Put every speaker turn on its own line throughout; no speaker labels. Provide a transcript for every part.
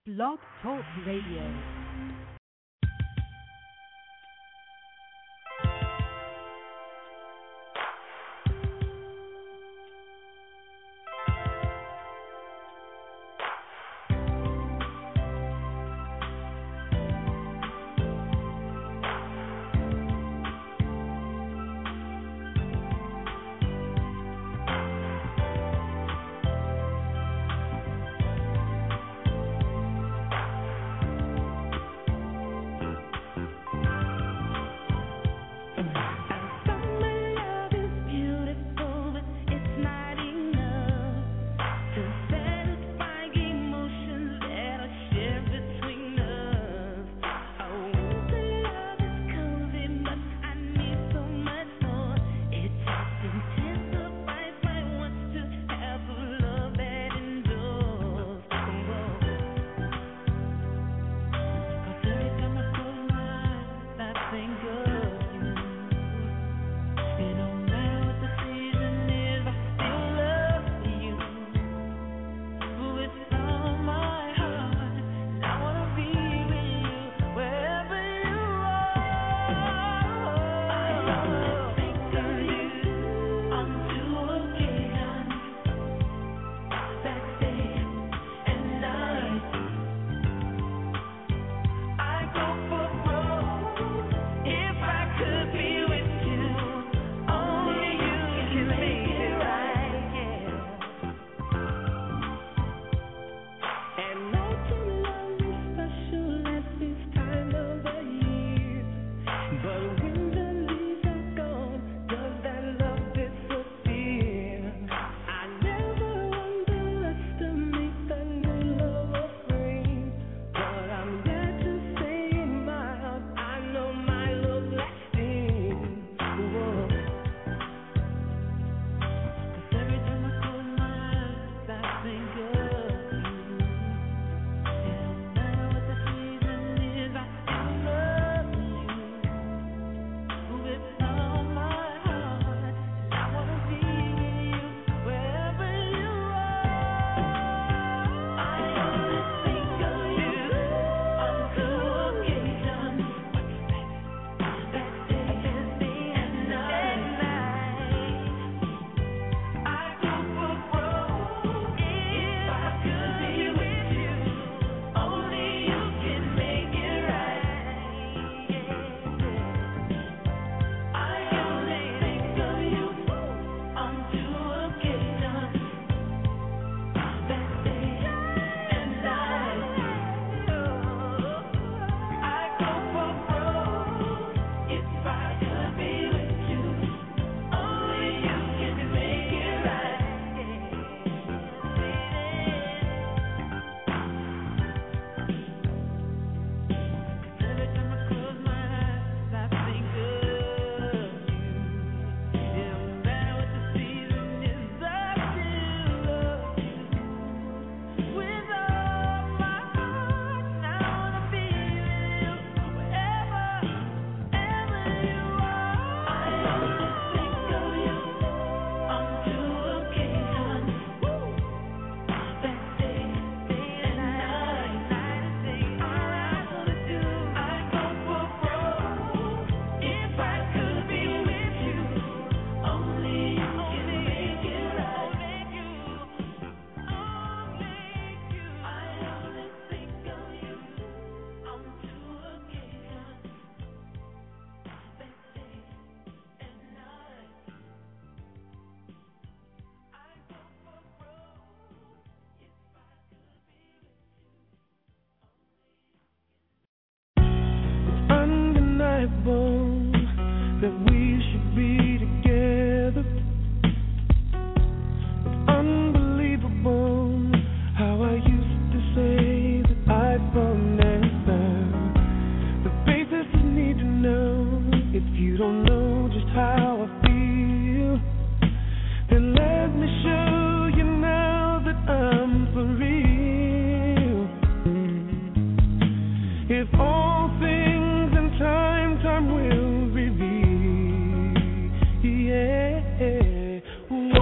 Blog Talk Radio.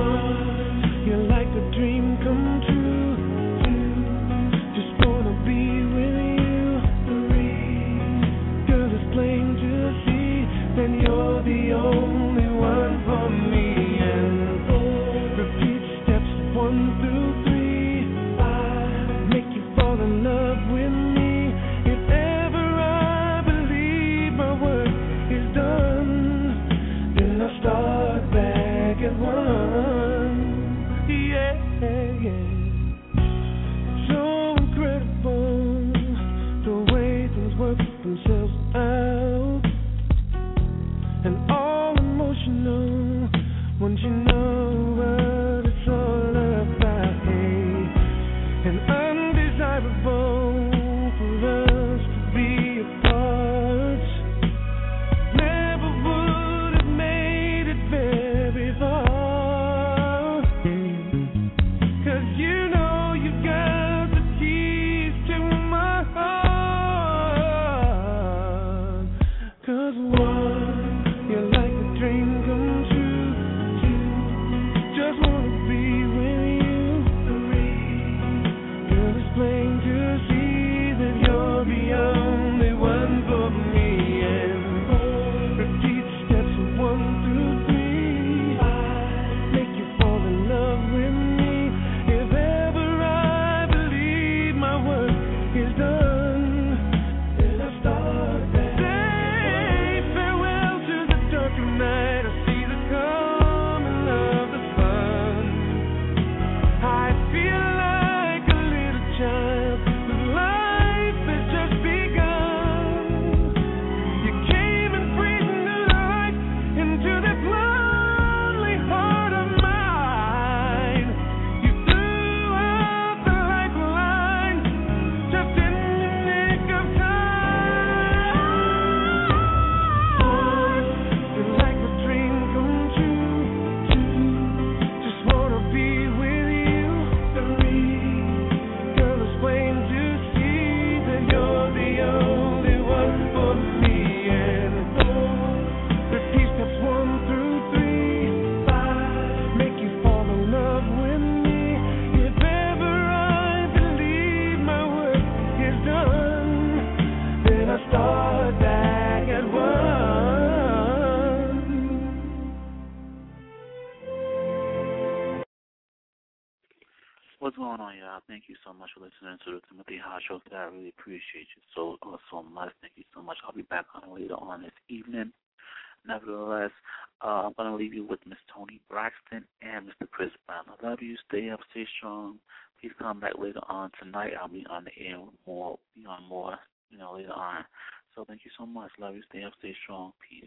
You're like a dream come true. Just wanna be desirable for us to be apart. Never would have made it very far. 'Cause you know you got the keys to my heart. 'Cause one, you're like a dream come true. Two, just wanna be with you. Three, girl, it's plain to see that you're the only one for me. And four, repeat steps of 1 through 3. Five, make you fall in love with me. If ever I believe my work is done, then I start that. Say farewell to the dark of night. I see the coming of the sun. I feel like a little child whose life has just begun. You came and breathed new life into this lonely heart of mine. You threw out the lifeline just in the nick of time. You're like a dream come true. Two, just wanna be with you. Three, girl, it's plain to see that you're the only one for me. And four, repeat steps 1 through 3. Five, make you fall in love with me. If ever I believe my work is done, then I start back at 1.
What's going on, y'all? Thank you so much for listening to the Timothy Hot Show today. I really appreciate you so much. Thank you so much. I'll be back on later on this evening. Nevertheless, I'm going to leave you with Miss Toni Braxton and Mr. Chris Brown. I love you. Stay up, stay strong. Please come back later on tonight. I'll be on the air more, later on. So thank you so much. Love you. Stay up, stay strong. Peace.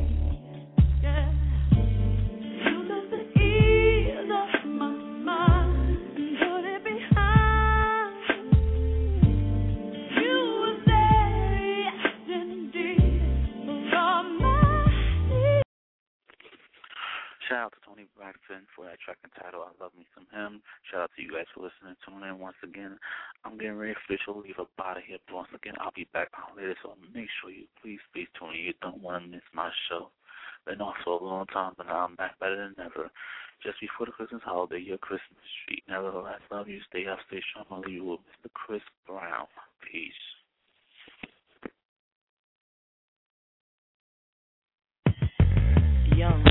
My mind.
Jackson for that track entitled I Love Me Some Him. Shout out to you guys for listening. Tune in once again. I'm getting ready for the show to leave up out of here. But once again, I'll be back on later, so make sure you please tune in. You don't want to miss my show. Been off for a long time, but now I'm back better than ever. Just before the Christmas holiday, your Christmas treat. Nevertheless, love you. Stay up, stay strong. I'll leave you with Mr. Chris Brown. Peace.
Young